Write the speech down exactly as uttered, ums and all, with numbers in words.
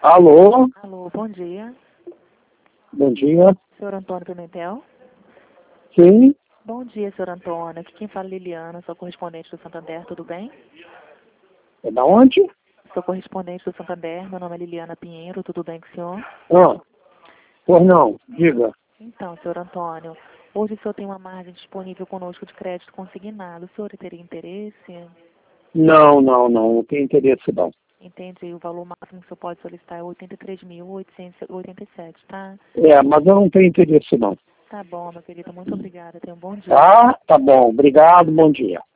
Alô, Alô, bom dia. bom dia. Senhor Antônio Pimentel? Sim, Bom dia, senhor Antônio. Aqui quem fala é Liliana, sou correspondente do Santander, tudo bem? é da onde? Sou correspondente do Santander, meu nome é Liliana Pinheiro, tudo bem com o senhor? Ah, pois não, diga. Então, senhor Antônio, hoje o senhor tem uma margem disponível conosco de crédito consignado. O senhor teria interesse? Não, não, não, não tem interesse não. Entende? O valor máximo que o senhor pode solicitar é oitenta e três mil oitocentos e oitenta e sete, tá? É, mas eu não tenho interesse não. Tá bom, meu querido. Muito obrigada. Tenha um bom dia. Tá? Tá bom, obrigado, bom dia.